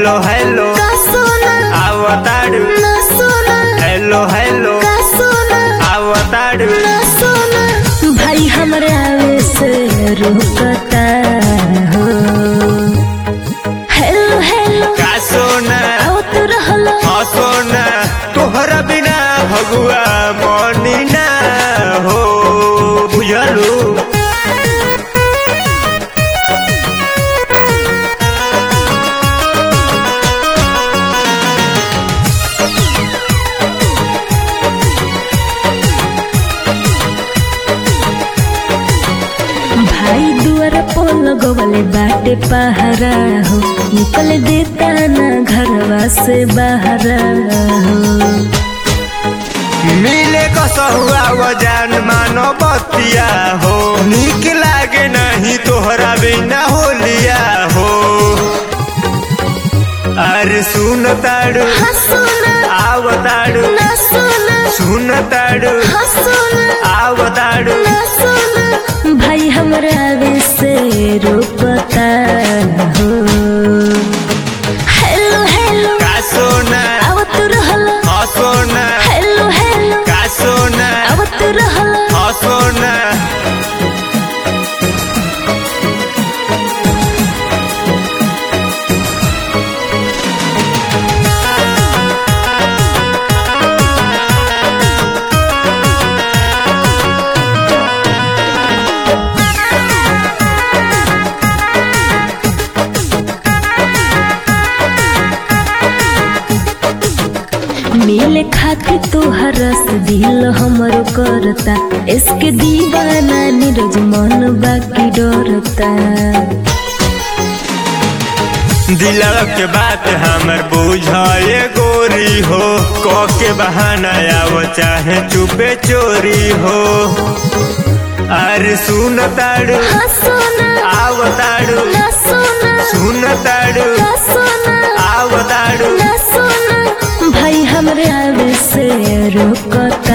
Hello hello का सोना आवताड़ू ना सोना hello hello का सोना आवताड़ू ना सोना भाई हमरे आवे से रुकता हो। हेलो हेलो का सोना आवत रहलो हाँ सोना तोहरा बिना भगुआ मनी ना हो बुझलू। भाई दुआर पोल गोवले बाटे पहरा हो, निकल देता ना घरवा से बाहर हो। मिले कसहुआ वजान मानो बतिया हो निक लागे नहीं तोहरा बिना होलिया हो। अरे सुन ताड़ू हाँ सोना आवताड़ू ना सोना सुन ताड़ू हाँ सोना आवताड़ू ना सोना भाई हमरा आवे से रुकता हो। हेलो हेलो का सोना आवत रहलो हाँ सोना हेलो हेलो का सोना आवत रहलो हाँ सोना मिले खातिर तोहर रस दिल हमरो करता, इसके दीवाना नीरज मन बाकी डरता। दिलवा के बात हमर बुझाए गोरी हो क के बहाना आव चाहे चुपे चोरी हो। अरे सुन ताड़ू हाँ सोना आवताड़ू ना सोना सुन ताड़ू का सोना आवताड़ू ना सोना भाई हमरे आवे से रुकता